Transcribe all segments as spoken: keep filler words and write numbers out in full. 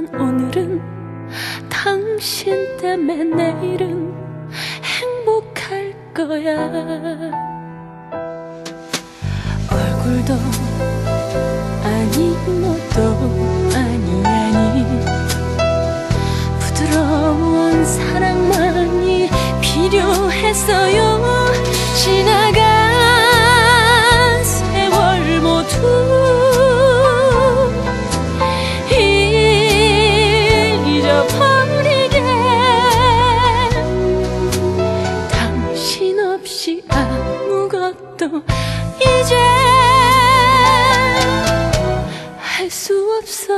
오늘은 당신 때문에 내일은 행복할 거야. 얼굴도 아니 뭐도 아니 아니 부드러운 사랑만이 필요했어요. 지나간 세월 모두 잊어버리게 당신 없이 아무것도 이제 할 수 없어.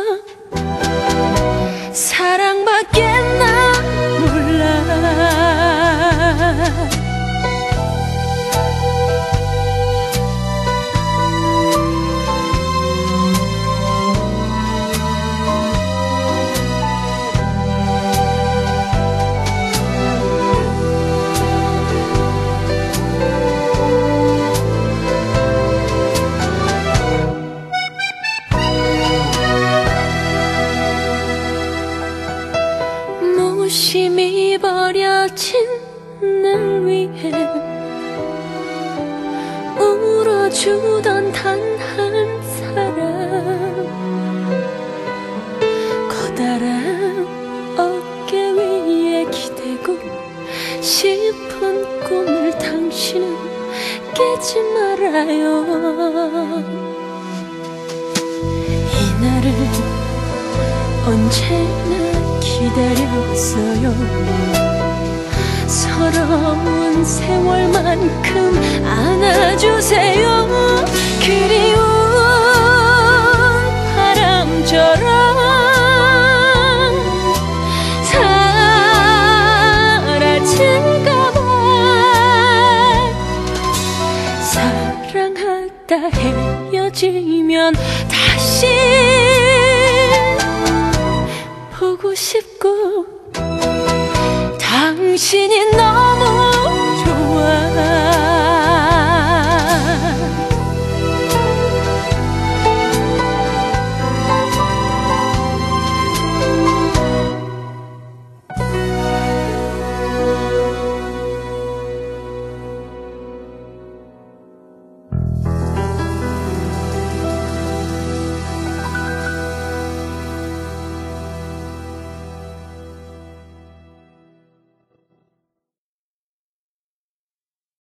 사랑밖에 나 몰라. 무심히 버려진 날 위해 울어주던 단 한 사람, 커다란 어깨 위에 기대고 싶은 꿈을 당신은 깨지 말아요. 이날을 언제나 기다렸어요. 서러운 세월만큼 안아주세요. 그리운 바람처럼 사라질까봐 사랑하다 헤어지면 다시 보고 싶고 당신이